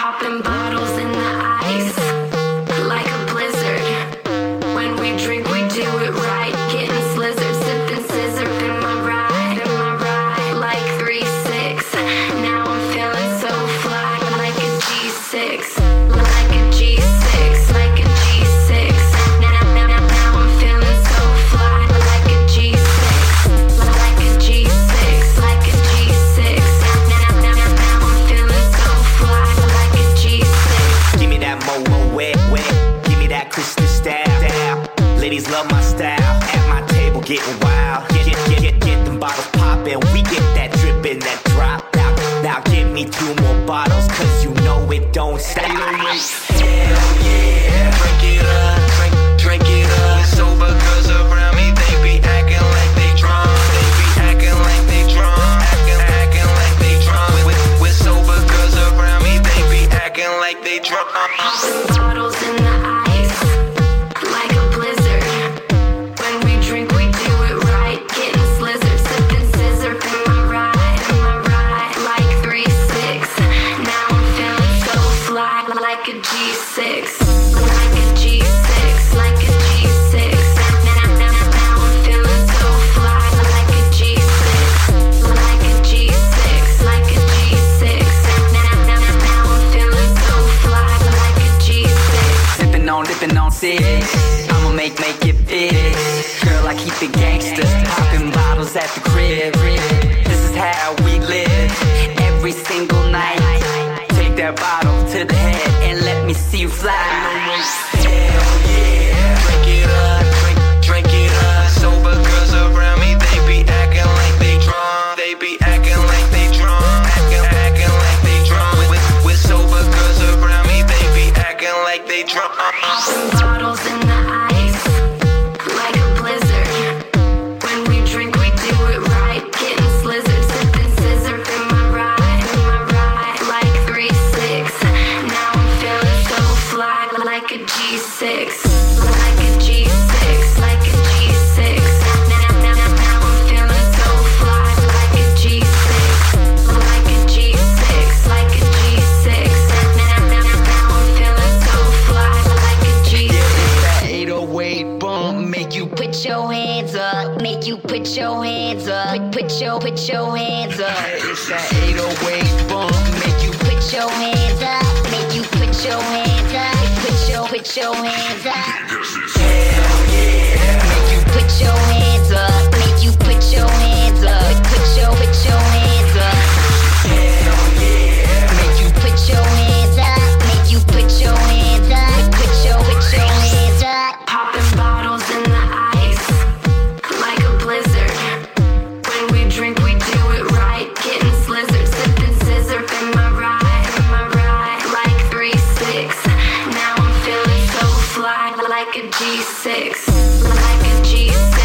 Popping bottles in the ice, like a blizzard. When we drink, we do it right. Getting slizzard, sipping scissor in my ride, like 3-6. Now I'm feeling so fly, like a G6, like a G6, like a G6. Now I'm feeling so fly, like a G6, like a G6, like a G6. Now I'm feeling so fly, like a G6. Give me that mo wet, give me that crystal style. Ladies love my style. At my table getting wild. Get them bottles poppin'. We get that drippin', that drop. Now give me 2 more bottles, cause you know it don't stop. Hell yeah, drink it up, drink it up. Sober girls around me, they be acting like they drunk. They be acting like they drunk, acting like they drunk. With sober girls around me, they be acting like they drunk. Popping bottles in the ice, like a blizzard. When we drink, we do it right. Getting slizzard, sipping scissor in my ride, like 3-6. Now I'm feeling so fly, like a G6, like a G6, like a G6. Now I'm feeling so fly, like a G6, like a G6, like a G6. Now I'm feeling so fly, like a G6. Dipping on 6. I'ma make it big. Girl, I keep it gangsta. Popping bottles at the crib. This is how we live. Every single night. Take that bottle to the head and let me see you fly. Hell yeah, drink it up, drink it up. Sober girls around me, they be acting like they drunk. They be acting like they drunk, acting like they drunk. With sober girls around me, they be acting like they drunk. Popping bottles in the ice, like a blizzard. When we drink, we do it right. Getting slizzard, sipping scissor in my ride, like 3-6. Now I'm feeling so fly, like a G6, like a G6, like a G6. Now I'm feeling so fly, like a G6, like a G6, like a G6. Now I'm feeling so fly, like a G6. That 808 bump make you Put your hands up, make you put your hands up, put your hands up. It's that 808 bump make you Put your hands up, make you put your hands up, put your hands up. Hell yeah, make you Put your hands up, make you put your hands up, put your hands up. hell yeah. Make you put your hands up, make you put your hands up, put your hands up. Popping bottles in the ice, like a blizzard. When we drink, we do it right. Getting slizzard, sipping scissor in my ride, like 3-6. Now I'm feeling so fly, like a G6, like a G6.